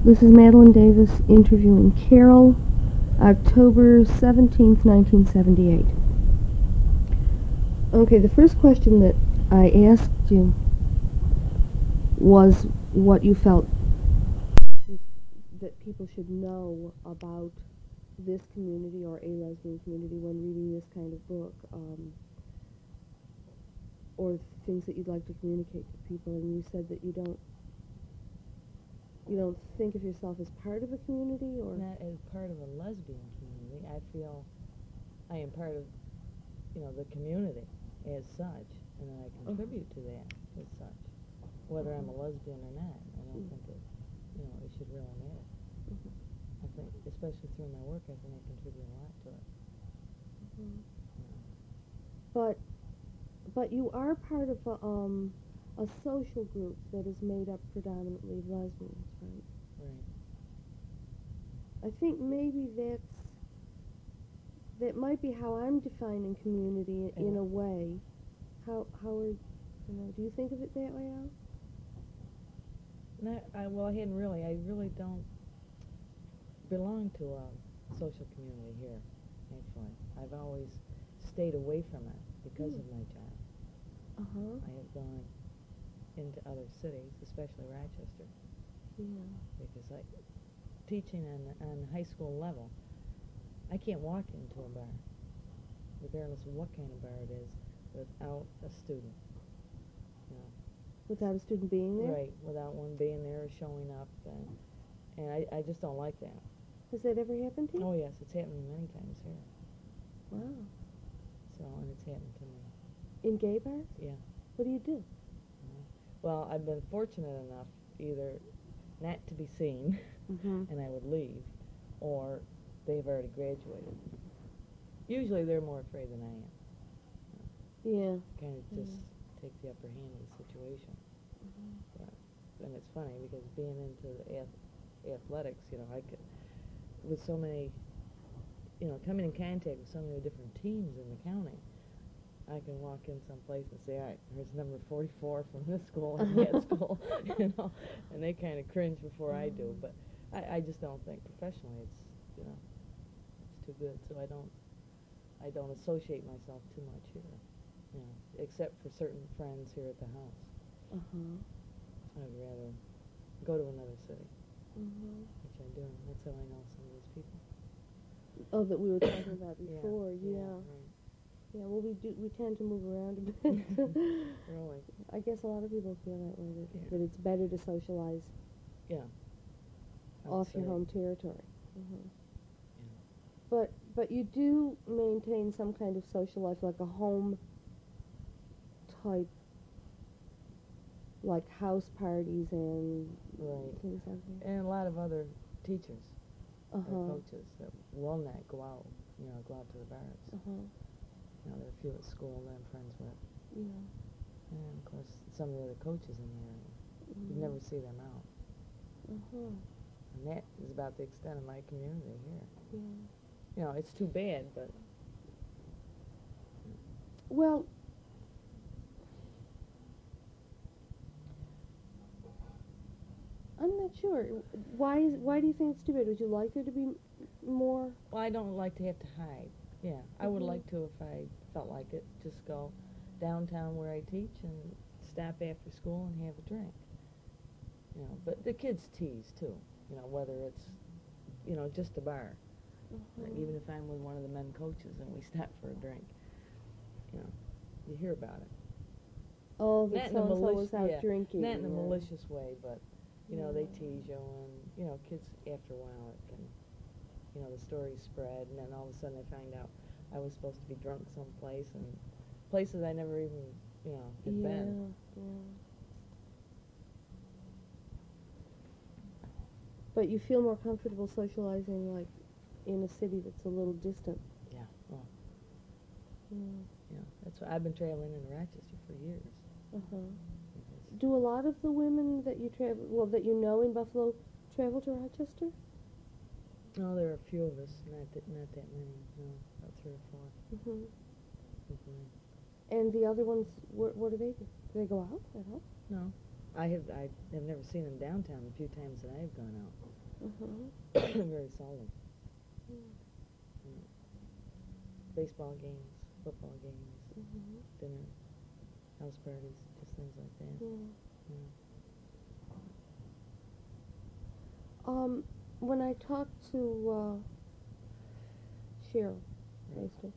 This is Madeline Davis interviewing Carol, October 17th, 1978. Okay, the first question that I asked you was what you felt that people should know about this community or a lesbian community when reading this kind of book, or things that you'd like to communicate to people, and you said that you don't think of yourself as part of a community, or not as part of a lesbian community. I feel I am part of, the community as such, and I contribute to that as such. Whether I'm a lesbian or not, I don't think it should really matter. I think, especially through my work, I think I contribute a lot to it. But you are part of a social group that is made up predominantly of lesbians, right? Right. I think maybe that might be how I'm defining community in a way. How are, do you think of it that way, Al? I really don't belong to a social community here, actually. I've always stayed away from it because of my job. I have gone into other cities, especially Rochester. Yeah. Because teaching on high school level, I can't walk into a bar, regardless of what kind of bar it is, without a student. Without a student being there? Right, without one being there or showing up. And I just don't like that. Has that ever happened to you? Oh, yes, it's happened many times here. Wow. So, and it's happened to me. In gay bars? Yeah. What do you do? Well, I've been fortunate enough either not to be seen, and I would leave, or they've already graduated. Usually they're more afraid than I am. Yeah. Kind of just take the upper hand of the situation. And it's funny because being into the athletics, I could, with so many, coming in contact with so many different teams in the county, I can walk in someplace and say, all right, here's number 44 from this school and that school, and they kind of cringe before I do. But I just don't think professionally it's too good. So I don't associate myself too much here, except for certain friends here at the house. I'd rather go to another city, which I do. That's how I know some of these people. Oh, that we were talking about before, yeah. Right. Yeah, well, we tend to move around a bit. Really? I guess a lot of people feel that way, that it's better to socialize off your home territory. But you do maintain some kind of social life, like a home type, like house parties and things like that. And a lot of other teachers or coaches that will not go out to the bars. There are a few at school that I'm friends with. Yeah. And, of course, some of the other coaches in the area. You never see them out. And that is about the extent of my community here. Yeah. It's too bad, but... Well, I'm not sure. Why do you think it's too bad? Would you like there to be more? Well, I don't like to have to hide. Yeah, I would like to, if I felt like it, just go downtown where I teach and stop after school and have a drink. But the kids tease too. Whether it's, just a bar. Even if I'm with one of the men coaches and we stop for a drink, you hear about it. Oh, that so-and-so was out drinking. Not in a malicious way, but they tease you, and kids after a while it can. The stories spread, and then all of a sudden I find out I was supposed to be drunk someplace, and places I never even, had been. Yeah. But you feel more comfortable socializing, like, in a city that's a little distant. Yeah. Well. Yeah. That's why I've been traveling in Rochester for years. Do a lot of the women that you that you know in Buffalo, travel to Rochester? No, there are a few of us, not that many, no, about 3 or 4. And the other ones, what do they do? Do they go out at all? No, I have never seen them downtown the few times that I've gone out. Very seldom. Yeah. Mm. Baseball games, football games, dinner, house parties, just things like that. Yeah. Yeah. When I talked to Cheryl Right. Meister,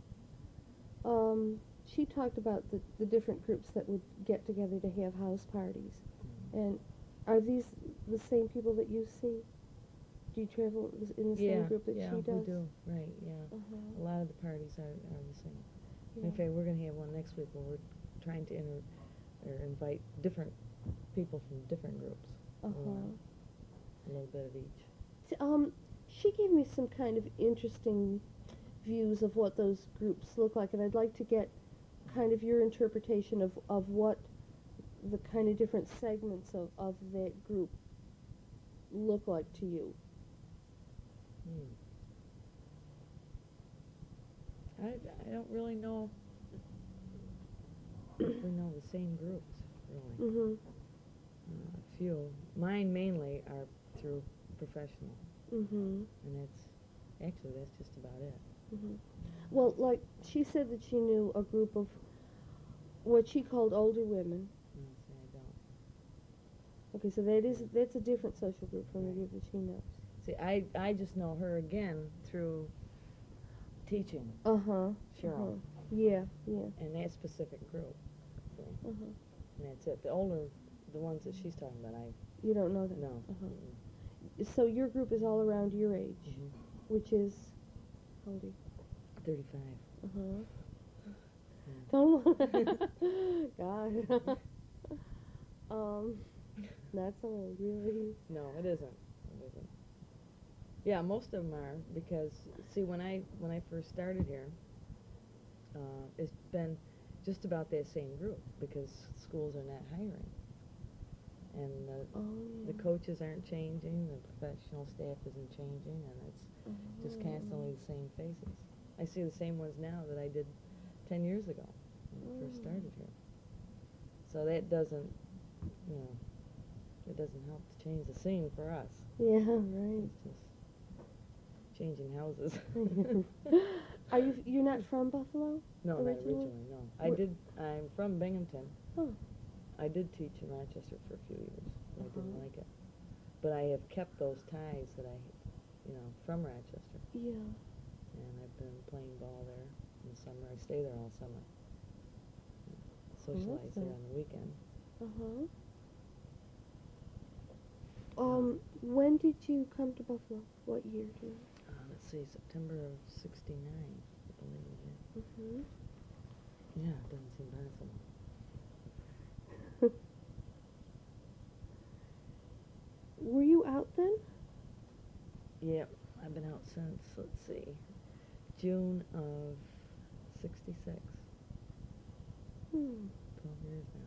she talked about the different groups that would get together to have house parties. Mhm. And are these the same people that you see? Do you travel in the same group that yeah, she does? we do. Right, yeah. Uh-huh. A lot of the parties are the same. Yeah. In fact, we're going to have one next week where we're trying to invite different people from different groups. Uh-huh. A little bit of each. She gave me some kind of interesting views of what those groups look like, and I'd like to get kind of your interpretation of what the kind of different segments of that group look like to you. I don't really know if we know the same groups, really. Mm-hmm. A few. Mine mainly are through professional, Mm-hmm. and that's just about it. Mm-hmm. Well, like, she said that she knew a group of what she called older women. No, see, I don't. Okay, so that's a different social group from the group that she knows. See, I just know her again through teaching. Uh-huh. Cheryl. Uh-huh. Yeah, yeah. And that specific group. See? Uh-huh. And that's it. The ones that she's talking about, You don't know them? no. Uh-huh. Mm-mm. So your group is all around your age, Mhm. which is, how old are you? 35. God. Not so old, really. No, it isn't. It isn't. Yeah, most of them are because see, when I first started here, it's been just about that same group because schools are not hiring, and the coaches aren't changing, the professional staff isn't changing, and it's just constantly the same faces. I see the same ones now that I did 10 years ago when I first started here. So that doesn't, it doesn't help to change the scene for us. Yeah, right. It's just changing houses. You're not from Buffalo? No, not originally, no. I'm from Binghamton. Oh. I did teach in Rochester for a few years. I didn't like it. But I have kept those ties that from Rochester. Yeah. And I've been playing ball there in the summer. I stay there all summer. Socialize there on the weekend. Uh-huh. When did you come to Buffalo? What year do you know? Let's see, September of '69, I believe, yeah. Mm-hmm. Yeah, it doesn't seem possible. Were you out then? Yep, I've been out since, let's see, June of '66. 12 years now.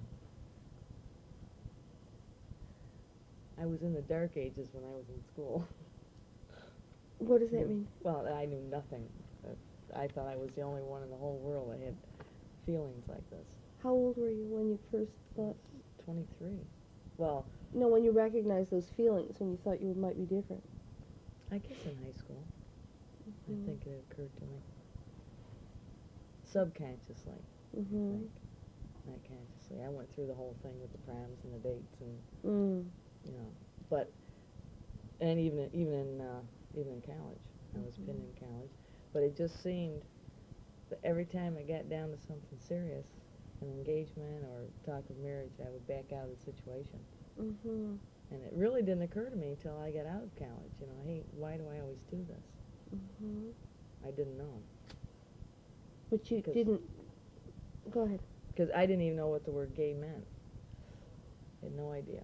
I was in the dark ages when I was in school. What does that mean? Well, I knew nothing. I thought I was the only one in the whole world that had feelings like this. How old were you when you first thought? 23. Well, no, when you recognized those feelings, when you thought you might be different. I guess in high school. I think it occurred to me. Subconsciously. Like, not consciously. I went through the whole thing with the proms and the dates and, but, and even in college. I was pinned in college. But it just seemed that every time I got down to something serious, an engagement or talk of marriage, I would back out of the situation. And it really didn't occur to me until I got out of college, hey, why do I always do this? I didn't know. But you didn't, go ahead. Because I didn't even know what the word gay meant. I had no idea.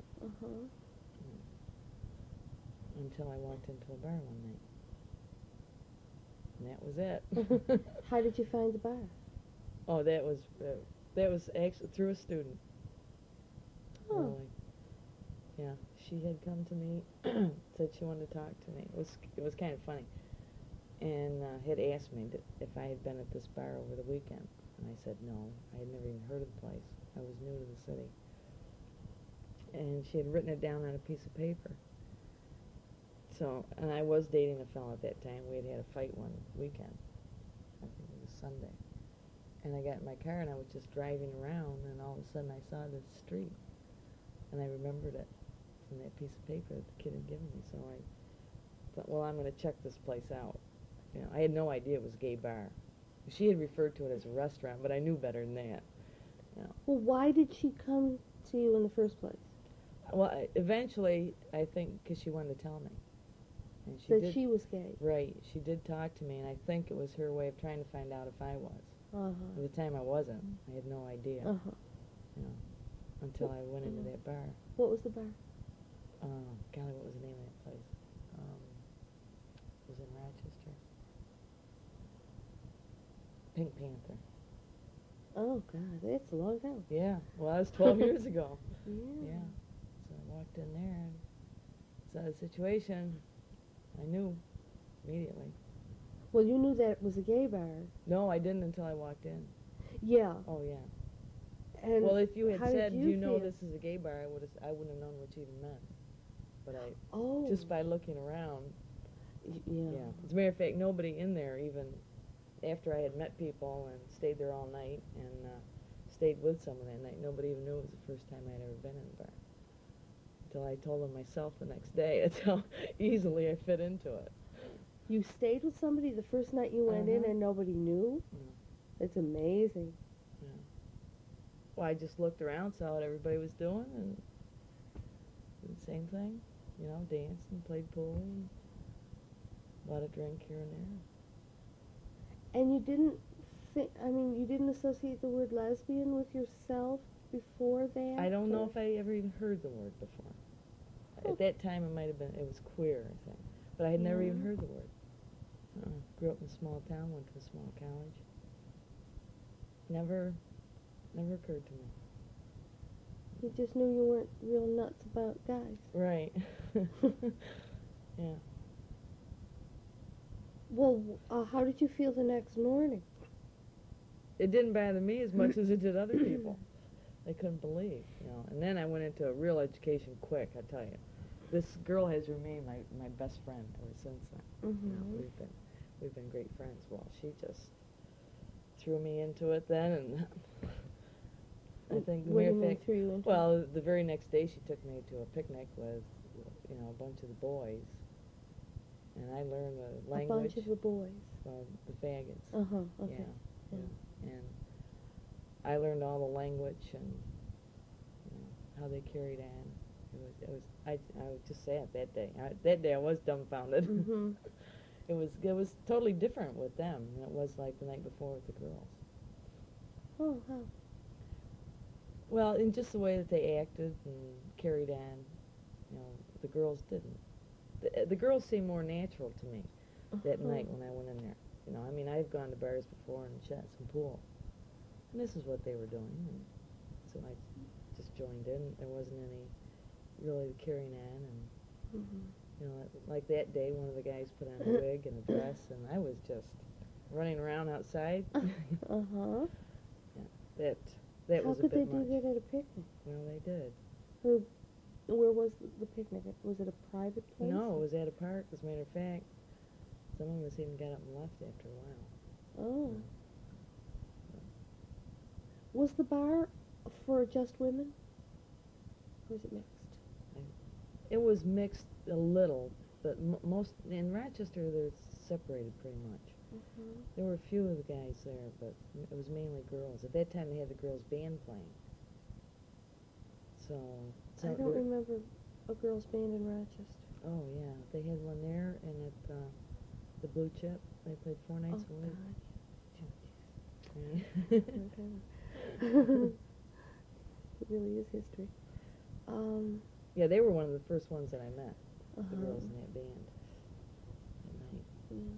Until I walked into a bar one night. And that was it. How did you find the bar? Oh, that was actually through a student. Oh. Really. Yeah, she had come to me, said she wanted to talk to me. It was kind of funny, and had asked me if I had been at this bar over the weekend, and I said no. I had never even heard of the place. I was new to the city, and she had written it down on a piece of paper. So, and I was dating a fellow at that time. We had had a fight one weekend. I think it was Sunday. And I got in my car and I was just driving around, and all of a sudden I saw this street, and I remembered it from that piece of paper that the kid had given me. So I thought, well, I'm going to check this place out. You know, I had no idea it was a gay bar. She had referred to it as a restaurant, but I knew better than that. You know. Well, why did she come to you in the first place? Well, eventually, I think because she wanted to tell me. And she That did, she was gay. right, she did talk to me, and I think it was her way of trying to find out if I was. Uh-huh. At the time, I wasn't. I had no idea. Uh-huh. You know, until I went into that bar. What was the bar? Golly, what was the name of that place? It was in Rochester. Pink Panther. Oh, God, that's a long time. Yeah, well, that was 12 years ago. Yeah. Yeah. So I walked in there and saw the situation. I knew immediately. Well, you knew that it was a gay bar. No, I didn't until I walked in. Yeah. Oh, yeah. And Well, if you had how did said, you "Do you know feel? this is a gay bar?" I wouldn't have known what you even meant. But Oh. just by looking around, Yeah. yeah. As a matter of fact, nobody in there, even after I had met people and stayed there all night and stayed with someone that night, nobody even knew it was the first time I'd ever been in a bar. Until I told them myself the next day. That's how easily I fit into it. You stayed with somebody the first night you went in Uh-huh. and nobody knew? Yeah. That's amazing. Yeah. Well, I just looked around, saw what everybody was doing, and did the same thing. You know, danced and played pool and bought a drink here and there. And you didn't you didn't associate the word lesbian with yourself before that? I don't know or- if I ever even heard the word before. Oh. At that time, it was queer, I think. But I had never even Yeah. heard the word. Grew up in a small town, went to a small college. Never occurred to me. You just knew you weren't real nuts about guys. Right. Yeah. Well, how did you feel the next morning? It didn't bother me as much as it did other people. They couldn't believe, you know. And then I went into a real education quick, I tell you. This girl has remained my best friend ever since then. Mm-hmm. You know, we've been great friends. Well, she just threw me into it then, and I think the What do mere you mean fact. threw you into it? Well, the very next day she took me to a picnic with, you know, a bunch of the boys, and I learned the language. A bunch of the boys. Well, the faggots. Uh-huh, okay. Yeah, yeah. And I learned all the language and you know, how they carried on. I was just sad that day. That day I was dumbfounded. Mm-hmm. It was totally different with them than it was like the night before with the girls. Oh, how? Well, in just the way that they acted and carried on, you know, the girls didn't. The girls seemed more natural to me that Uh-huh. night when I went in there. You know, I mean, I've gone to bars before and shot some pool, and this is what they were doing, and so I just joined in. There wasn't any really carrying on, and Mm-hmm. you know, like that day, one of the guys put on a wig and a dress, and I was just running around outside. Uh-huh. Yeah, that How was a could they bit do much. that at a picnic? Well, they did. Where was the picnic? Was it a private place? No, it was at a park. As a matter of fact, some of us even got up and left after a while. Oh. Was the bar for just women? Or was it mixed? It was mixed a little, but most in Rochester they're separated pretty much. Mm-hmm. There were a few of the guys there, but it was mainly girls. At that time they had the girls' band playing. So I don't remember a girls' band in Rochester. Oh yeah, they had one there, and at the Blue Chip they played 4 nights Oh, a week. God. Okay. It really is history. Yeah, they were one of the first ones that I met. The Uh-huh. girls in that band that night. Yeah.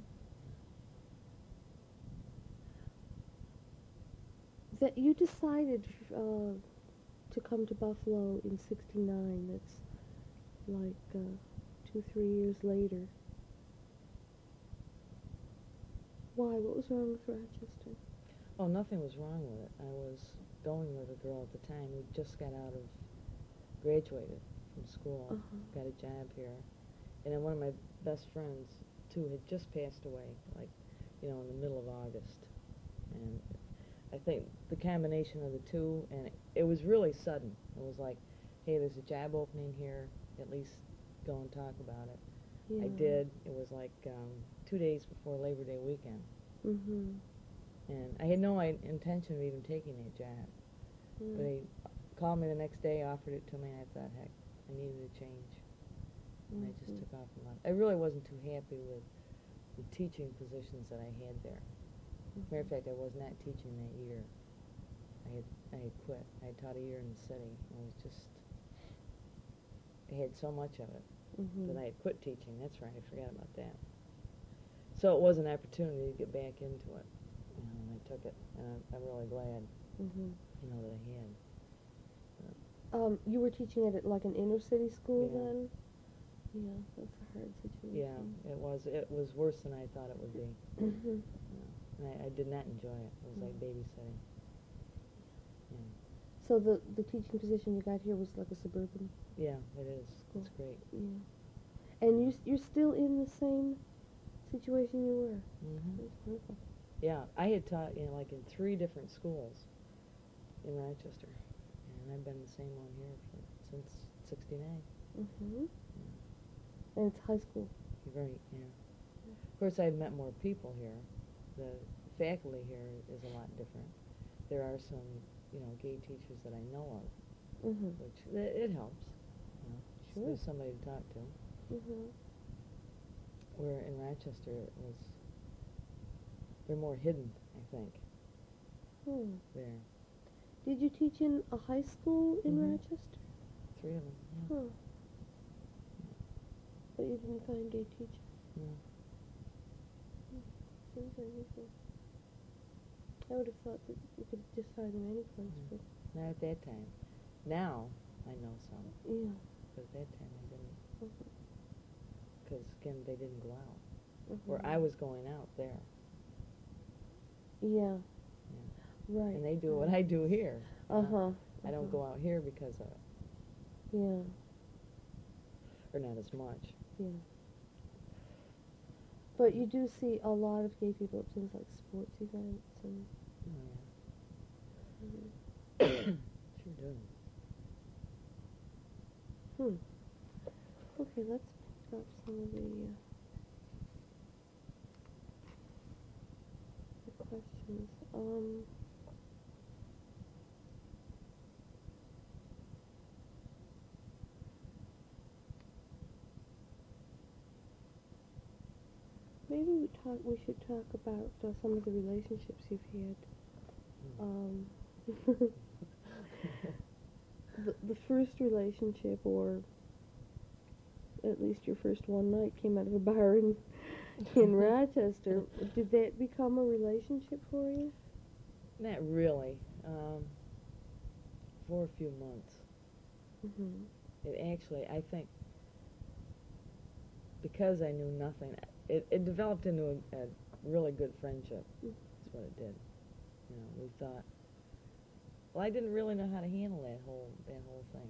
That you decided to come to Buffalo in '69. That's like 2-3 years later. Why? What was wrong with Rochester? Oh, nothing was wrong with it. I was going with a girl at the time who just graduated from school, Uh-huh. got a job here, And then one of my best friends, too, had just passed away, like, in the middle of August. And I think the combination of the two, and it was really sudden. It was like, hey, there's a job opening here, at least go and talk about it. Yeah. I did. It was like 2 days before Labor Day weekend. Mhm. And I had no intention of even taking that job. Mm. But he called me the next day, offered it to me, and I thought, heck, I needed a change. And I just Mhm. took off a month. I really wasn't too happy with the teaching positions that I had there. Matter of fact, I was not teaching that year. I had quit. I had taught a year in the city. I was just, I had so much of it Mhm. that I had quit teaching. That's right, I forgot about that. So it was an opportunity to get back into it, and I took it, and I'm really glad, Mhm. that I had. You were teaching at like an inner city school Yeah. then? Yeah, that's a hard Yeah, situation. it was. It was worse than I thought it would be. Mhm. And I did not enjoy it. It was like babysitting. Yeah. So the teaching position you got here was like a suburban Yeah, it is. school. It's great. Yeah. And you're still in the same situation you were. Mhm. That's wonderful. Yeah, I had taught like in 3 different schools in Rochester, and I've been the same one here since '69. Mhm. And it's high school. You're right. Yeah. Of course, I've met more people here. The faculty here is a lot different. There are some, gay teachers that I know of, Mhm. which it helps. Sure. There's somebody to talk to. Mhm. Where in Rochester they're more hidden, I think. Hmm. There. Did you teach in a high school in Mhm. Rochester? 3 of them. Yeah. Huh. But you didn't find gay teachers. No. Seems unusual. I would have thought that you could just hire them any place, but Not at that time. Now I know some, yeah. but at that time I didn't. Mhm. Because again, they didn't go out. Mhm. Where I was going out there. Yeah. Right. And they do what I do here. Uh-huh. I don't go out here because of it. Yeah. Or not as much. Yeah. But you do see a lot of gay people at things like sports events and. Oh, Mhm. yeah. Sure do. Okay, let's pick up some of the questions. Maybe we should talk about some of the relationships you've had. The first relationship, or at least your first one night, came out of a bar in Rochester. Did that become a relationship for you? Not really. For a few months. Mhm. It actually, I think, because I knew nothing, it developed into a really good friendship. That's what it did. We thought, well, I didn't really know how to handle that whole thing.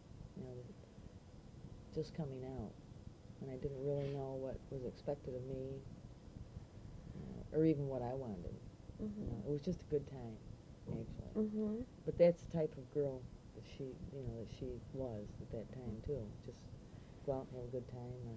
Just coming out, and I didn't really know what was expected of me, or even what I wanted. Mhm. It was just a good time, actually. Mhm. But that's the type of girl that she was at that time too. Just go out and have a good time, and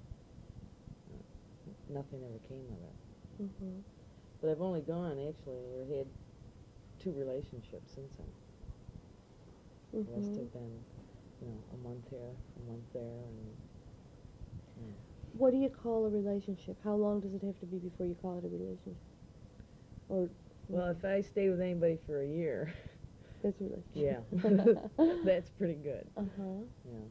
nothing ever came of it. Mhm. But I've only gone, actually, or had 2 relationships since then. The rest Mhm. have been, a month here, a month there, and. What do you call a relationship? How long does it have to be before you call it a relationship? Or Well, if I stay with anybody for a year, that's a relationship. yeah, that's pretty good. Uh-huh. Yeah.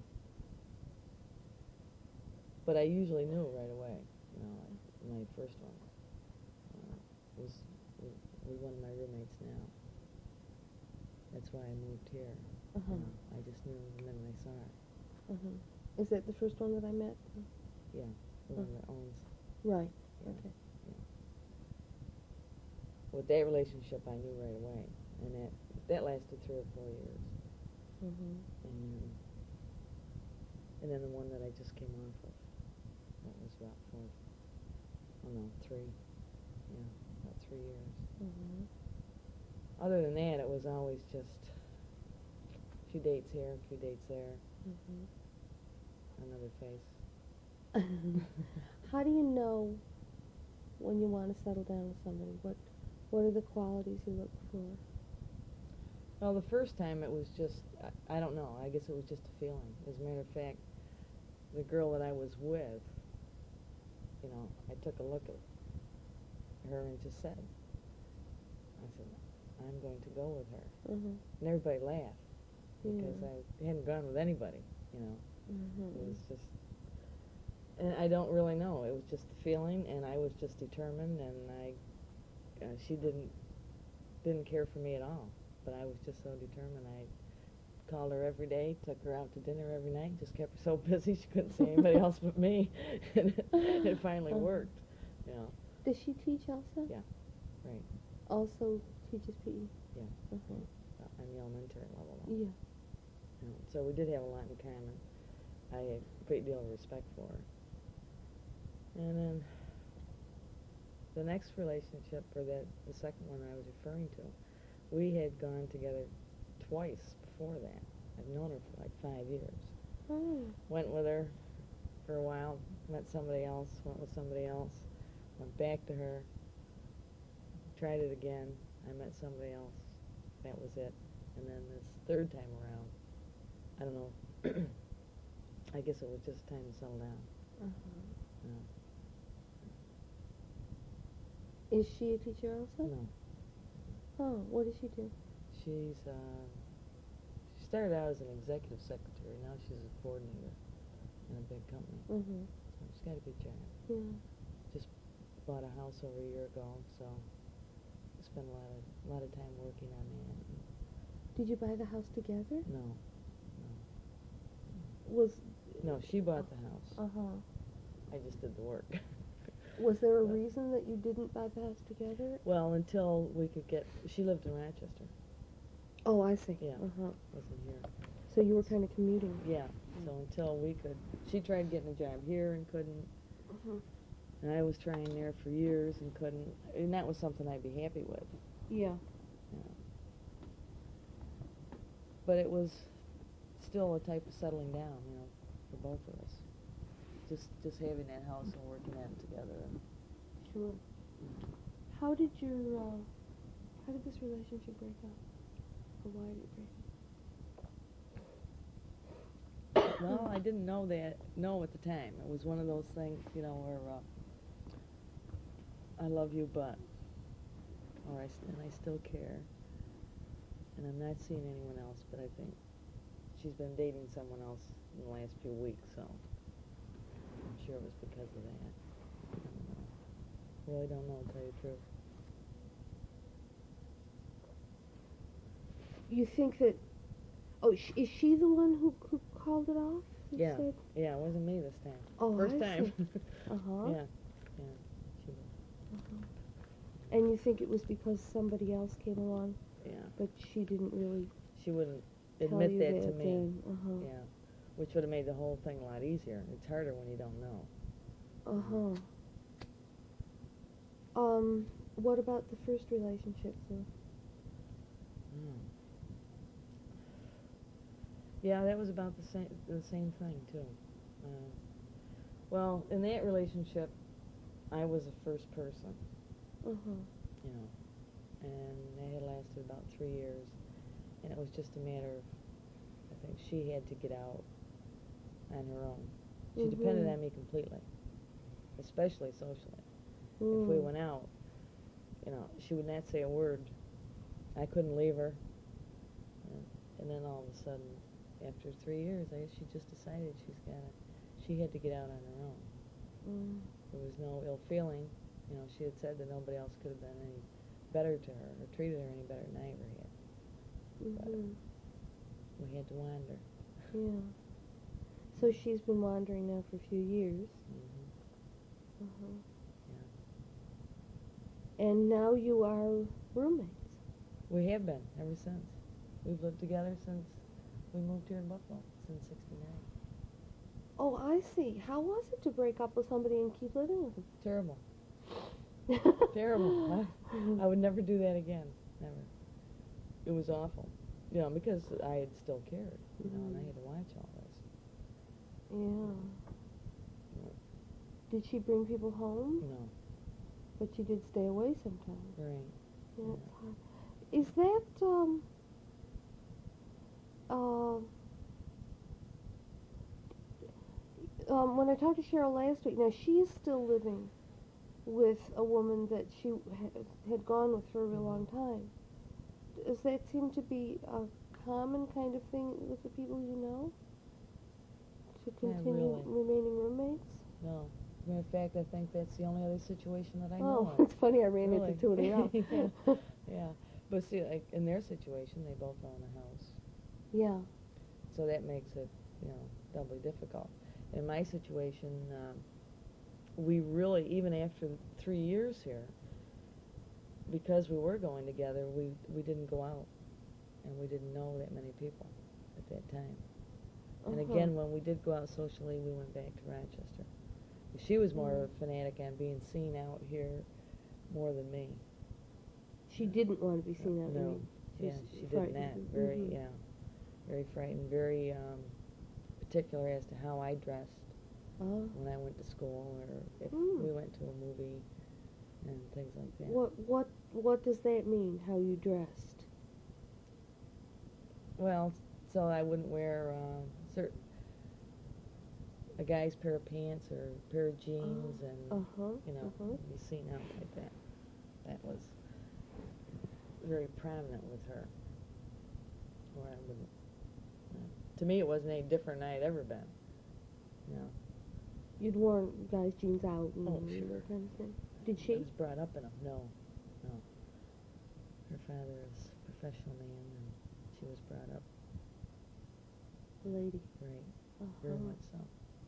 But I usually knew right away. My first one was with one of my roommates now. That's why I moved here. Uh-huh. I just knew the minute I saw her. Uh-huh. Is that the first one that I met? Yeah, the one that owns. Right. Yeah. Okay. Yeah. With that relationship, I knew right away, and that lasted 3 or 4 years. Mhm. And then the one that I just came off of. about 4, oh no, 3, yeah, about 3 years. Mhm. Other than that, it was always just a few dates here, a few dates there, Mhm. another face. How do you know when you want to settle down with somebody? What are the qualities you look for? Well, the first time it was just, I don't know, I guess it was just a feeling. As a matter of fact, the girl that I was with, you know, I took a look at her and just said, I said, I'm going to go with her. Mhm. And everybody laughed because Yeah. I hadn't gone with anybody, you know. Mhm. It was just, and I don't really know. It was just a feeling, and I was just determined, and she didn't care for me at all. But I was just so determined. I called her every day, took her out to dinner every night, just kept her so busy she couldn't see anybody else but me. And it finally worked, you know. Does she teach also? Yeah, right. Also teaches PE. Yeah. Mhm. On the elementary level. Yeah. You know, so we did have a lot in common. I had a great deal of respect for her. And then the next relationship, or the second one I was referring to, we had gone together twice before that. I've known her for like 5 years. Oh. Went with her for a while, met somebody else, went with somebody else, went back to her, tried it again, I met somebody else. That was it. And then this third time around, I don't know, I guess it was just time to settle down. Uh-huh. Yeah. Is she a teacher also? No. Oh, what does she do? She started out as an executive secretary. Now she's a coordinator in a big company. Mhm. So she's got a good job. Yeah. Just bought a house over a year ago, so spent a lot of time working on that. Did you buy the house together? No. No, she bought the house. Uh-huh. I just did the work. Was there a reason that you didn't buy the house together? Well, until we could get, she lived in Rochester. Oh, I see. Yeah. Uh-huh. Wasn't here. So you were kind of commuting. Yeah. So until we could, she tried getting a job here and couldn't. Mhm. And I was trying there for years and couldn't. And that was something I'd be happy with. Yeah. Yeah. But it was still a type of settling down, you know, for both of us. Just having that house and working at it together. And Sure. How did this relationship break up? Or why did it break up? well, I didn't know at the time. It was one of those things, you know, where I love you, but, and I still care. And I'm not seeing anyone else, but I think she's been dating someone else in the last few weeks, so I'm sure it was because of that. I don't know. Really don't know, to tell you the truth. You think that? Oh, is she the one who called it off? Yeah. Said? Yeah, it wasn't me this time. Oh, First I time. see. Uh-huh. Yeah. She was. Uh-huh. And you think it was because somebody else came along? Yeah. But she didn't really. She wouldn't tell admit you that to me. Uh-huh. Yeah. Which would have made the whole thing a lot easier. It's harder when you don't know. Uh-huh. What about the first relationship, though? Yeah, that was about the same thing too. Well, in that relationship, I was the first person. Uh-huh. You know, and that had lasted about 3 years, and it was just a matter of, I think she had to get out on her own. She depended on me completely, especially socially. If we went out, you know, she would not say a word. I couldn't leave her. And then all of a sudden, after 3 years, I guess she just decided she had to get out on her own. There was no ill feeling. You know, she had said that nobody else could have been any better to her or treated her any better than I ever had. But we had to wander. Yeah. So she's been wandering now for a few years. Uh-huh. Yeah. And now you are roommates. We have been ever since. We've lived together since we moved here in Buffalo, since '69. Oh, I see. How was it to break up with somebody and keep living with Terrible. them? Terrible. I would never do that again. Never. It was awful. You know, because I had still cared, you know, and I had to watch all this. Yeah. Did she bring people home? No. But she did stay away sometimes. Right. Yeah, Yeah. it's hard. Is that, uh, when I talked to Cheryl last week, now she is still living with a woman that she had gone with for a real long time. Does that seem to be a common kind of thing with the people you know? To continue really. remaining roommates? No. As a matter of fact, I think that's the only other situation that I Oh, know of. it's funny, I ran Really. into two in a row. Yeah. Yeah. But see, like, in their situation, they both own a house. Yeah. So that makes it, you know, doubly difficult. In my situation, we really, even after 3 years here, because we were going together, we didn't go out, and we didn't know that many people at that time. And again, when we did go out socially, we went back to Rochester. She was more of a fanatic on being seen out here more than me. She didn't want to be seen out. No. Yeah, she did not. Very, yeah, very frightened, very particular as to how I dressed when I went to school, or if we went to a movie, and things like that. What does that mean? How you dressed? Well, so I wouldn't wear a guy's pair of pants or a pair of jeans, and you know, be seen out like that. That was very prominent with her. Where I wouldn't. To me, it wasn't any different than I had ever been. No. You'd worn guys' jeans out and sure. that kind of thing. Did she? I was brought up in them. No. Her father is a professional man, and she was brought up. Lady. Right. Very much so.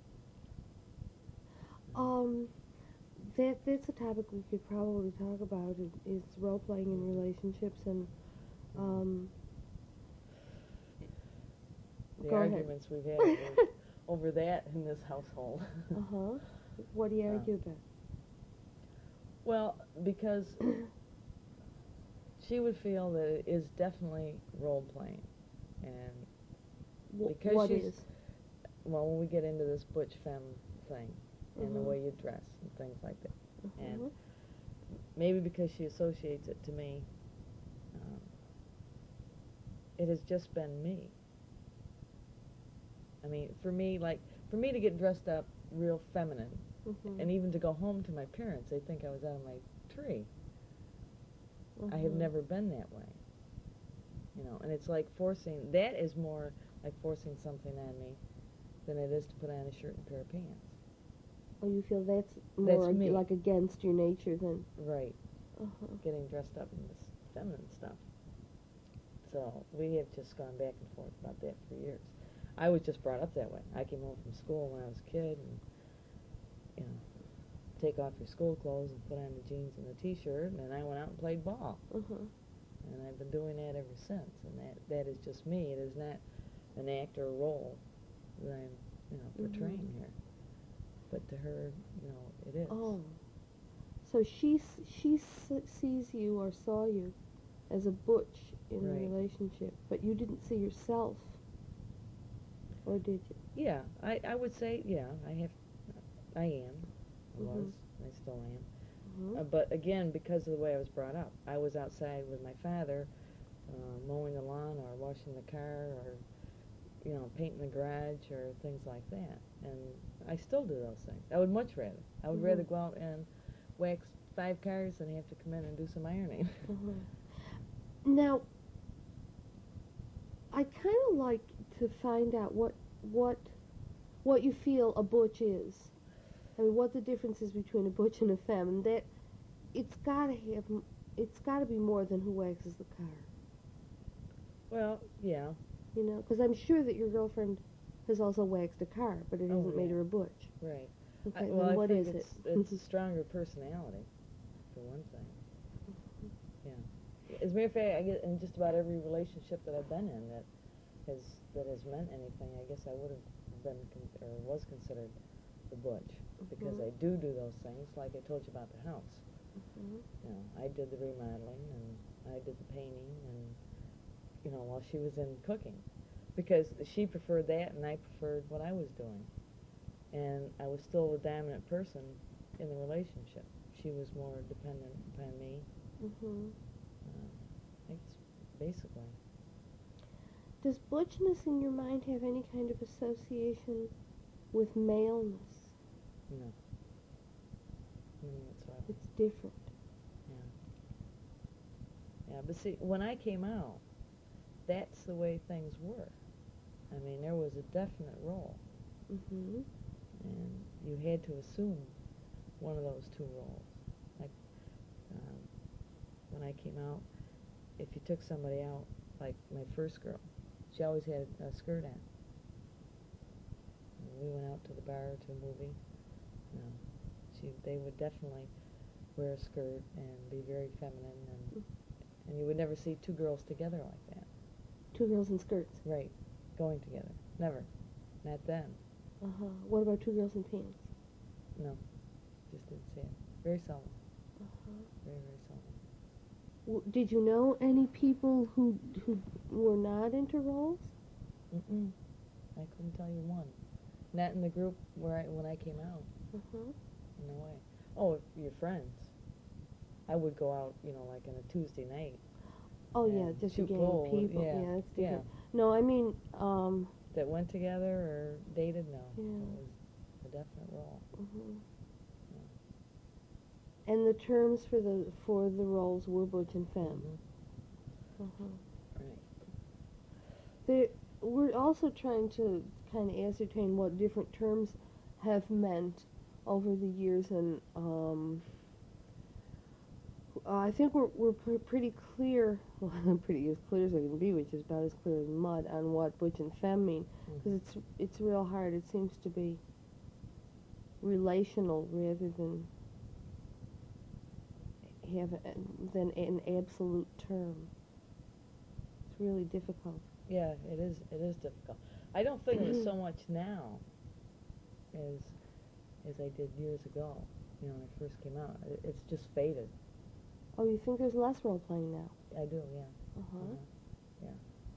That's a topic we could probably talk about. Is role playing in relationships and the go arguments we've had over that in this household. What do you argue about? Well, because she would feel that it is definitely role playing, and because what she's, is? well, when we get into this butch femme thing, and the way you dress and things like that, and maybe because she associates it to me, it has just been me. I mean, for me to get dressed up real feminine, and even to go home to my parents, they think I was out of my tree. I have never been that way. You know, and it's like that is more like forcing something on me than it is to put on a shirt and pair of pants. Oh, you feel that's more me. Like against your nature than... Right. Getting dressed up in this feminine stuff. So we have just gone back and forth about that for years. I was just brought up that way. I came home from school when I was a kid, and, you know, take off your school clothes and put on the jeans and the T-shirt, and then I went out and played ball. And I've been doing that ever since, and that is just me. It is not an act or a role that I'm, you know, portraying here. But to her, you know, it is. Oh. So she sees you or saw you as a butch in the relationship, but you didn't see yourself, or did you? Yeah, I would say, yeah, I was, I still am. But again, because of the way I was brought up, I was outside with my father, mowing the lawn or washing the car or, you know, painting the garage or things like that. And I still do those things. I would much rather. I would rather go out and wax 5 cars than have to come in and do some ironing. Now, I kind of like to find out what you feel a butch is. I mean, what the difference is between a butch and a femme, and that it's got to be more than who waxes the car. Well, yeah. You know, because I'm sure that your girlfriend has also waxed a car, but it hasn't made her a butch. Right. Okay, Well, then I what think is it? it's a stronger personality, for one thing. Yeah. As a matter of fact, I get in just about every relationship that I've been in that has meant anything, I guess I would have or was considered the butch, because Mhm. I do those things, like I told you about the house. Mhm. You know, I did the remodeling, and I did the painting, and, you know, while she was in cooking, because she preferred that, and I preferred what I was doing. And I was still the dominant person in the relationship. She was more dependent upon me. Mhm. I guess, basically. Does butchness in your mind have any kind of association with maleness? No. Whatsoever. It's different. Yeah. Yeah, but see, when I came out, that's the way things were. I mean, there was a definite role, Mhm. and you had to assume one of those two roles. Like, um, when I came out, if you took somebody out, like my first girl, she always had a skirt on. When we went out to the bar to a movie, you know, they would definitely wear a skirt and be very feminine, and you would never see two girls together like that. Two girls in skirts. Right, going together. Never. Not then. What about two girls in pants? No, just didn't see it. Very seldom. Uh-huh. Very, very seldom. Did you know any people who were not into roles? Mm-mm. I couldn't tell you one. Not in the group when I came out. Uh-huh. No way. Oh, if your friends. I would go out, you know, like on a Tuesday night. Oh yeah, just a shoot gang pool, of people. yeah, Yeah, that's different. yeah. No, I mean, That went together or dated, no. Yeah. It was a definite role. Mhm. And the terms for the roles were butch and femme. Mm-hmm. Right. We're also trying to kind of ascertain what different terms have meant over the years, and I think we're pretty clear, well, pretty as clear as I can be, which is about as clear as mud, on what butch and femme mean, because it's real hard. It seems to be relational rather than than an absolute term. It's really difficult. Yeah, it is. It is difficult. I don't think of it so much now as I did years ago. You know, when I first came out, it's just faded. Oh, you think there's less role playing now? I do, yeah. Uh-huh. Yeah.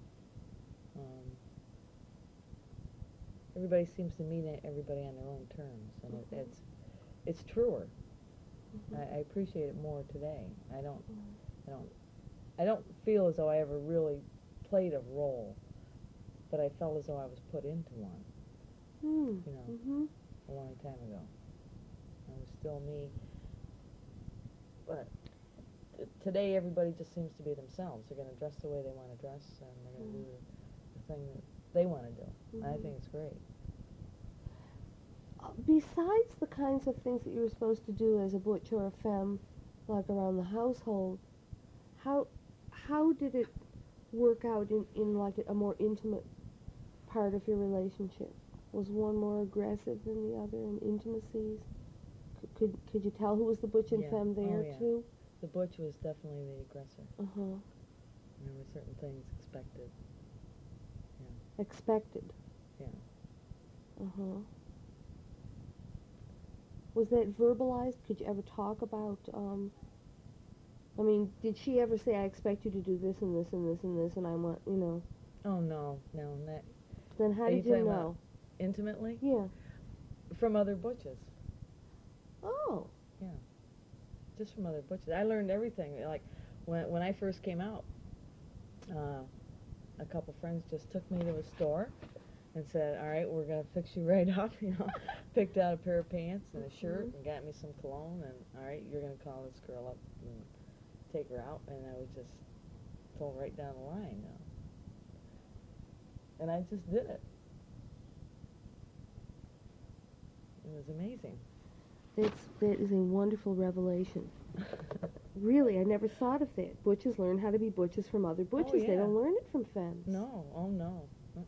Everybody seems to meet everybody on their own terms, and it's truer. I appreciate it more today. I don't feel as though I ever really played a role, but I felt as though I was put into one. You know, a long time ago. I was still me, but today everybody just seems to be themselves. They're going to dress the way they want to dress, and they're going to do the thing that they want to do. I think it's great. Besides the kinds of things that you were supposed to do as a butch or a femme, like around the household, how did it work out in like a more intimate part of your relationship? Was one more aggressive than the other in intimacies? Could you tell who was the butch and femme there too? The butch was definitely the aggressor. Uh-huh. There were certain things expected. Yeah. Expected? Yeah. Uh-huh. Was that verbalized? Could you ever talk about, I mean, did she ever say, I expect you to do this and this and this and this, and I want, you know? Oh, no. That, then how did you know? Intimately? Yeah. From other butches. Oh. Yeah. Just from other butches. I learned everything. Like, when I first came out, a couple friends just took me to a store and said, all right, we're going to fix you right up, you know. Picked out a pair of pants and a shirt and got me some cologne, and, all right, you're going to call this girl up and take her out. And I was just told right down the line, you know. And I just did it. It was amazing. That is a wonderful revelation. Really, I never thought of that. Butches learn how to be butches from other butches. Oh, yeah. They don't learn it from femmes. No. Oh, no.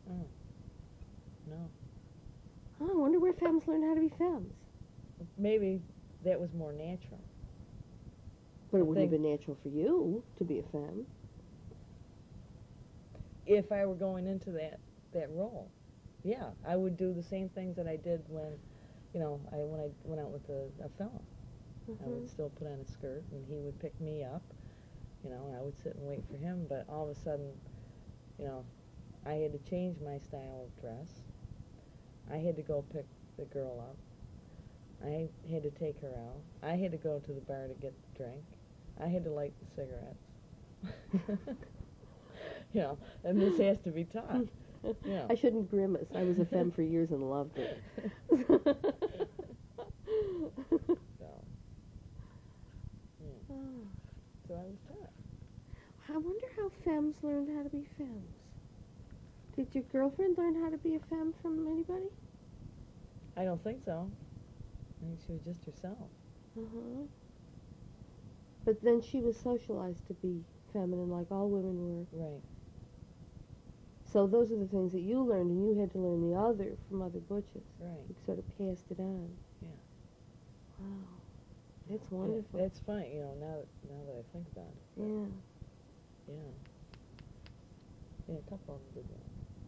No. Oh, I wonder where femmes learn how to be femmes. Maybe that was more natural. But it wouldn't have been natural for you to be a femme. If I were going into that role. Yeah, I would do the same things that I did when, when I went out with a fella. I would still put on a skirt, and he would pick me up, and I would sit and wait for him. But all of a sudden, you know, I had to change my style of dress. I had to go pick the girl up. I had to take her out. I had to go to the bar to get the drink. I had to light the cigarettes. And this has to be taught. Yeah. I shouldn't grimace. I was a femme for years and loved it. So I was taught. I wonder how femmes learned how to be femmes. Did your girlfriend learn how to be a femme from anybody? I don't think so. I think she was just herself. But then she was socialized to be feminine, like all women were. Right. So those are the things that you learned, and you had to learn the other from other butches. Right. You sort of passed it on. Yeah. Wow. That's wonderful. That's funny, now that I think about it. Yeah. Yeah. Yeah, a couple of them did that.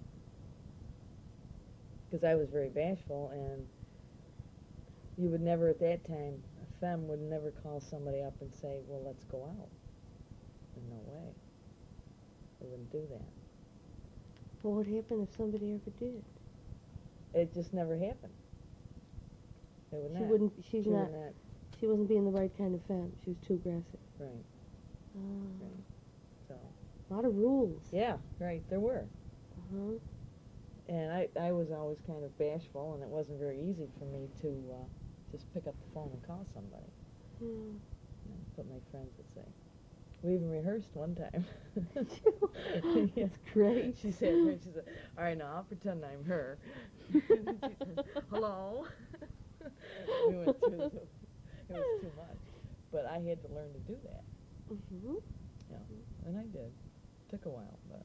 Because I was very bashful, and you would never at that time, a femme would never call somebody up and say, well, let's go out. In no way. They wouldn't do that. Well, what happened if somebody ever did? It just never happened. They would not. She wasn't being the right kind of femme. She was too aggressive. Right. Right. So. A lot of rules. Yeah, right, there were. Uh-huh. And I was always kind of bashful, and it wasn't very easy for me to just pick up the phone and call somebody. Yeah. That's what my friends would say. We even rehearsed one time. That's great. She said, all right, now I'll pretend I'm her. She says, hello. We went through it was too much. But I had to learn to do that. Yeah, and I did. Took a while, but.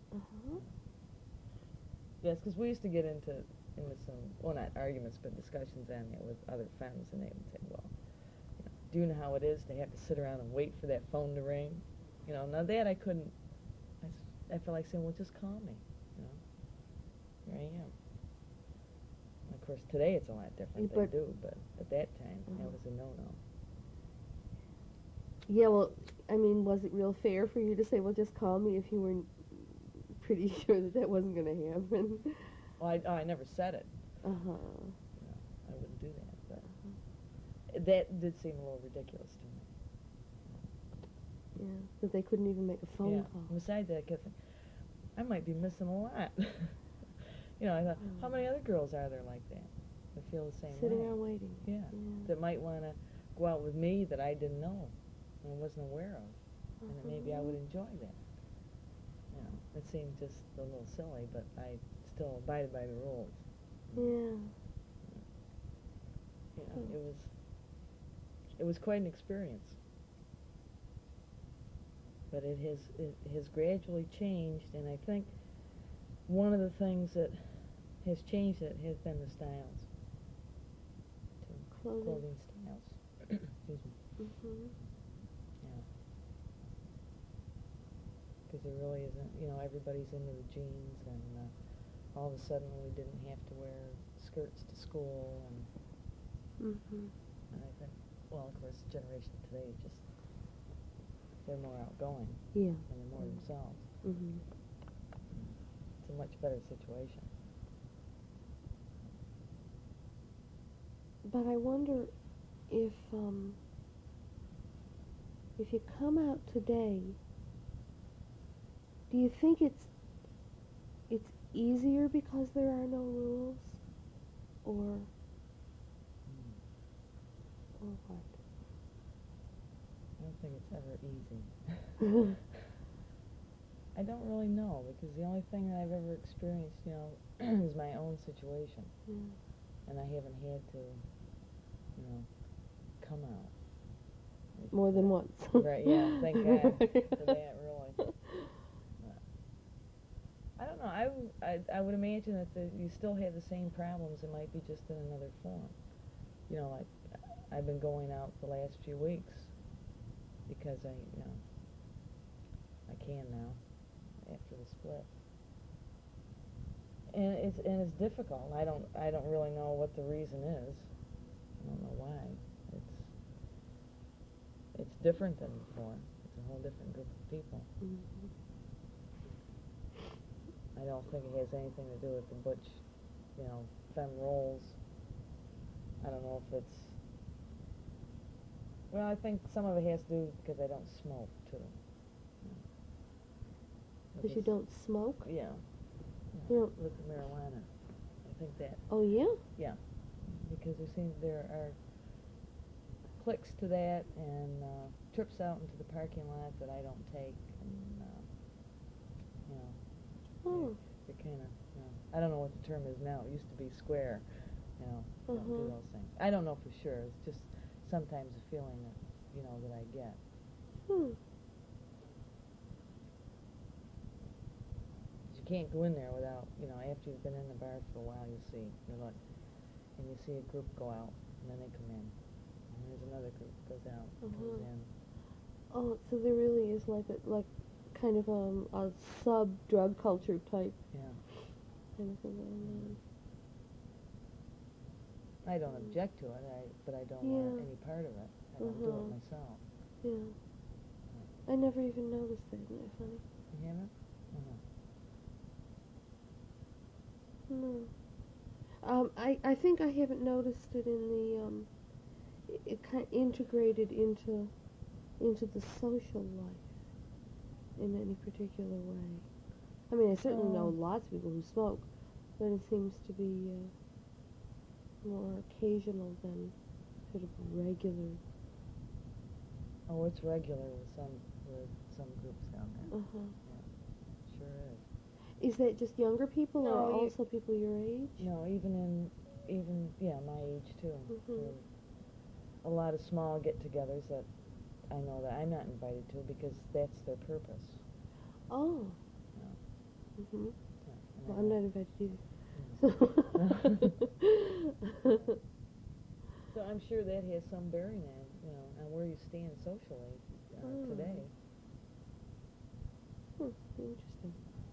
Yes, because we used to get into some, well, not arguments, but discussions on it with other femmes, and they would say, well, do you know how it is to have to sit around and wait for that phone to ring? Now that I couldn't, I felt like saying, well, just call me, Here I am. And of course, today it's a lot different, they do, but at that time, that was a no-no. Yeah, well, I mean, was it real fair for you to say, well, just call me if you were pretty sure that wasn't going to happen? Well, I never said it. I wouldn't do that, but that did seem a little ridiculous to me. Yeah, that they couldn't even make a phone call. And besides that, I kept thinking, I might be missing a lot. I thought, how many other girls are there like that feel the same Sitting way? around waiting. Yeah, that might want to go out with me that I didn't know and wasn't aware of, and that maybe I would enjoy that. It seemed just a little silly, but I still abided by the rules. Yeah. It was quite an experience. But it has gradually changed, and I think one of the things that has changed it has been the styles. Clothing styles. Excuse me. Yeah. Because there really isn't, everybody's into the jeans, and all of a sudden we didn't have to wear skirts to school, and I think, well, of course, the generation today just, they're more outgoing. Yeah. And they're more themselves. It's a much better situation. But I wonder if you come out today, do you think it's easier because there are no rules, or what? I don't think it's ever easy. I don't really know, because the only thing that I've ever experienced, is my own situation. And I haven't had to, come out. More than once. Right, yeah, thank God for that, really. I don't know, I would imagine that you still have the same problems, it might be just in another form. Like, I've been going out the last few weeks, because I can now, after the split. and it's difficult. I don't really know what the reason is. I don't know why. It's different than before. It's a whole different group of people. Mm-hmm. I don't think it has anything to do with the butch, femme roles. I don't know if it's. Well, I think some of it has to do because I don't smoke too. Because you don't smoke? Yeah. You don't. With the marijuana, I think that. Oh yeah. Yeah, because there are clicks to that and trips out into the parking lot that I don't take, and Oh. you're kind of, I don't know what the term is now. It used to be square, don't do those things. I don't know for sure. It's just sometimes a feeling that, that I get. You can't go in there without, after you've been in the bar for a while, you see a group go out, and then they come in, and there's another group goes out, comes in. Oh, so there really is like kind of a sub-drug culture type. Yeah. Kind of thing going on. I don't object to it, but I don't want any part of it. I don't do it myself. Yeah. I never even noticed that. Isn't that funny? You haven't? No. I think I haven't noticed it in the it kind of integrated into the social life in any particular way. I mean, I certainly know lots of people who smoke, but it seems to be more occasional than sort of regular. Oh, it's regular with some groups down there. Yeah, sure is. Is that just younger people, No, or also people your age? No, even my age too. A lot of small get-togethers that I know that I'm not invited to because that's their purpose. Oh. Yeah. Yeah, well, I'm not invited either. So I'm sure that has some bearing on where you stand socially today. Interesting.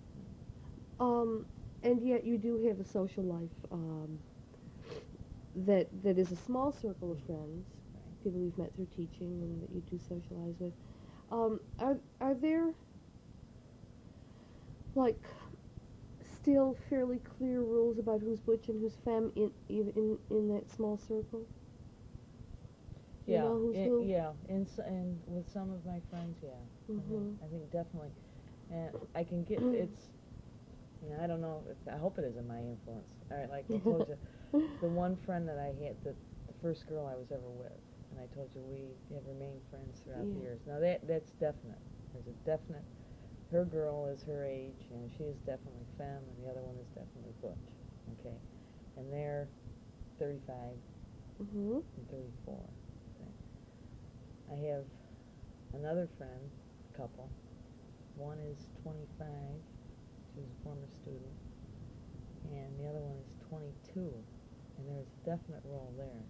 And yet you do have a social life that is a small circle of friends, people you've met through teaching and that you do socialize with. Are there like still fairly clear rules about who's butch and who's femme in that small circle? Yeah, you know who's who? Yeah, and with some of my friends, yeah. I think definitely, and I can get it's. I don't know. I hope it isn't my influence. All right, like I told you, the one friend that I had, the first girl I was ever with, and I told you we have remained friends throughout the years. Now that's definite. There's a definite. Her girl is her age, she is definitely femme, and the other one is definitely butch. Okay, and they're 35 and 34. Okay. I have another friend, couple. One is 25. She was a former student, and the other one is 22, and there's a definite role there,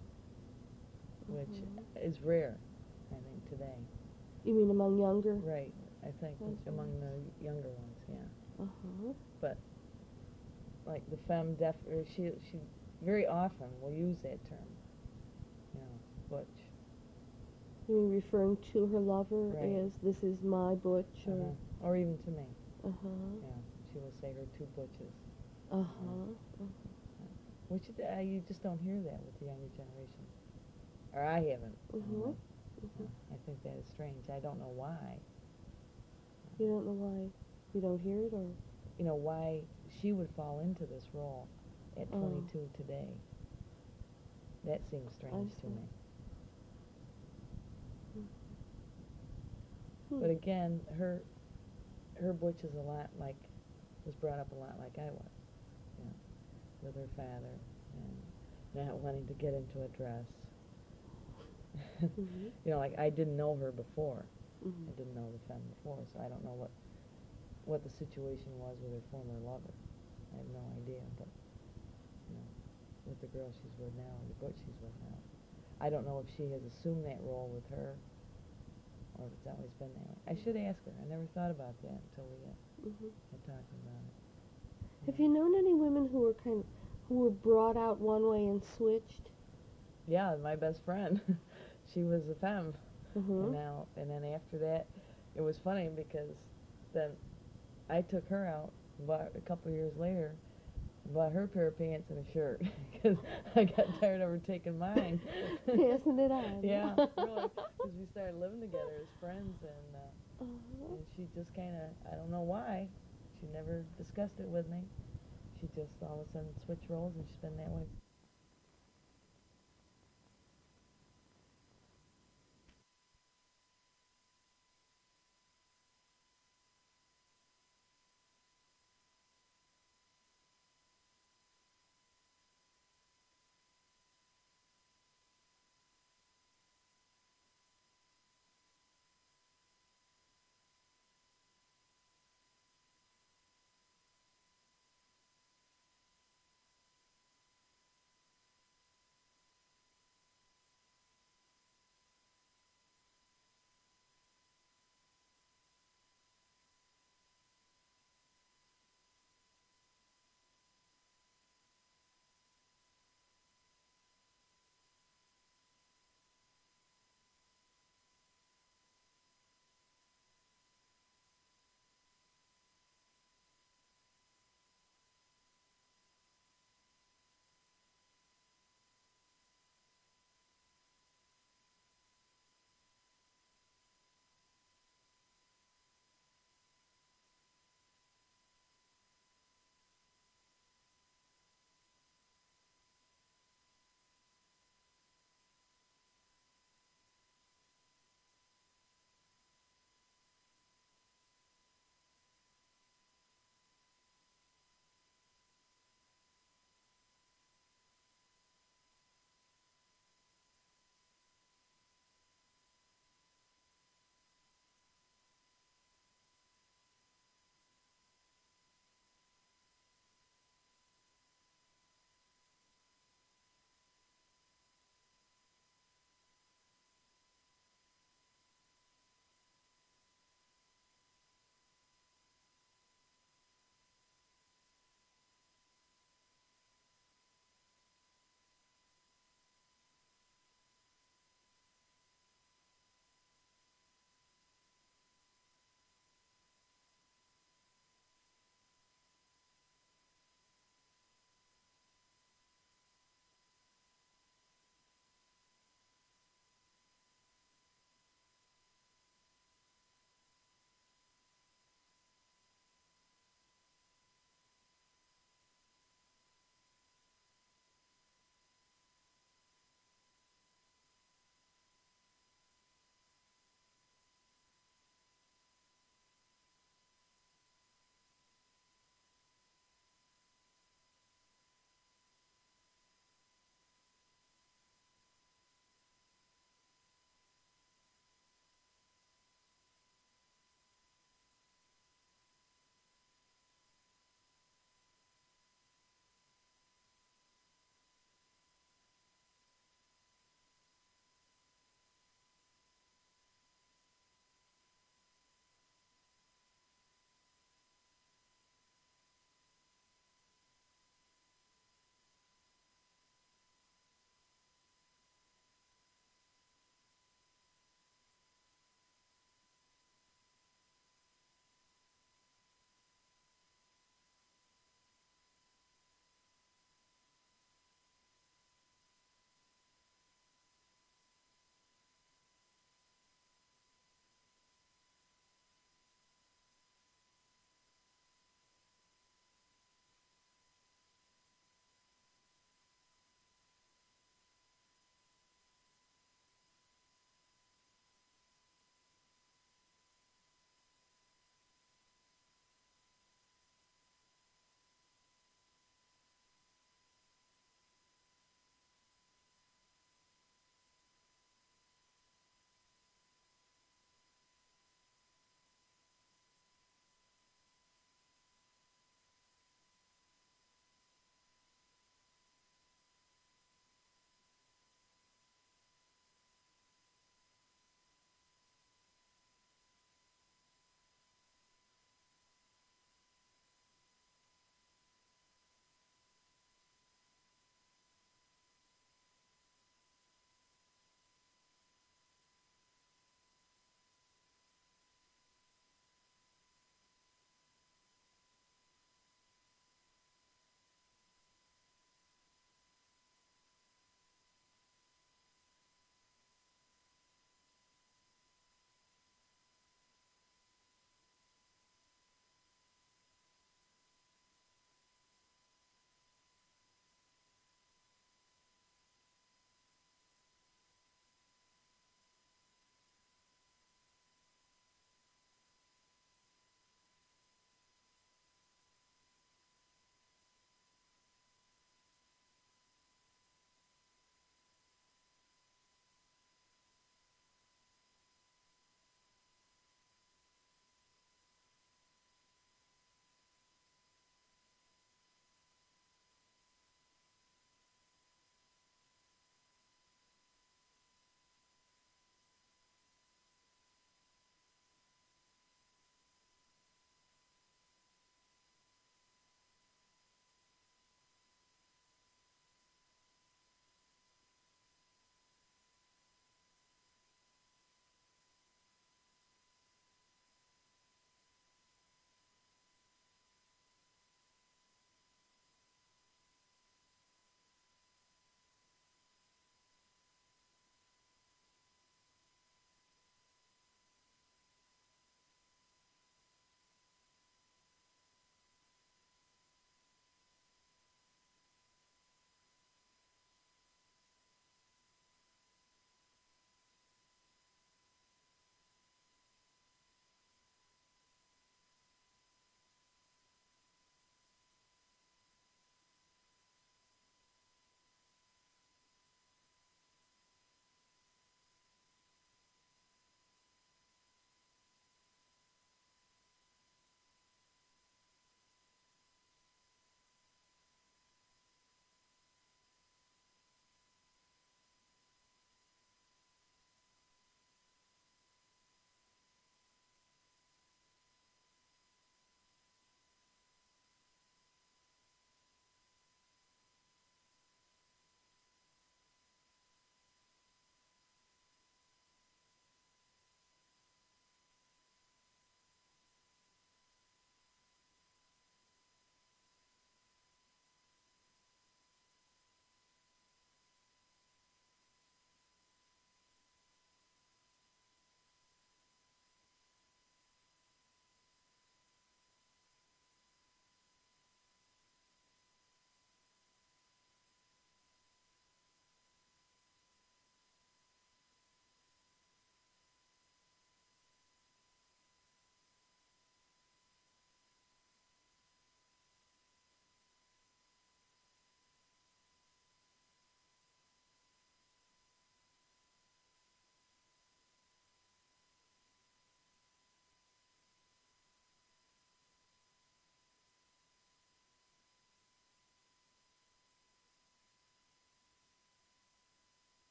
which is rare, I think, today. You mean among younger? Right, I think among the younger ones, yeah. But like the femme she very often will use that term, butch. You mean referring to her lover as this is my butch, or even to me. Yeah, she will say her two butches. Which you just don't hear that with the younger generation, or I haven't. I think that is strange. I don't know why. You don't know why you don't hear it, or why she would fall into this role at 22 today. That seems strange to me. But again, her butch is was brought up a lot like I was, with her father and not wanting to get into a dress. Like I didn't know her before. I didn't know the femme before, so I don't know what the situation was with her former lover. I have no idea, but with the girl she's with now, or the butch she's with now, I don't know if she has assumed that role with her, or if it's always been that way. I should ask her. I never thought about that until we had talked about it. Have you known any women who were brought out one way and switched? Yeah, my best friend, she was a femme, Mm-hmm. and then after that, it was funny because then I took her out, but a couple of years later, bought her a pair of pants and a shirt because I got tired of her taking mine. Passing it on. Yeah, really, because we started living together as friends, and she just kind of, I don't know why, she never discussed it with me. She just all of a sudden switched roles, and she's been that way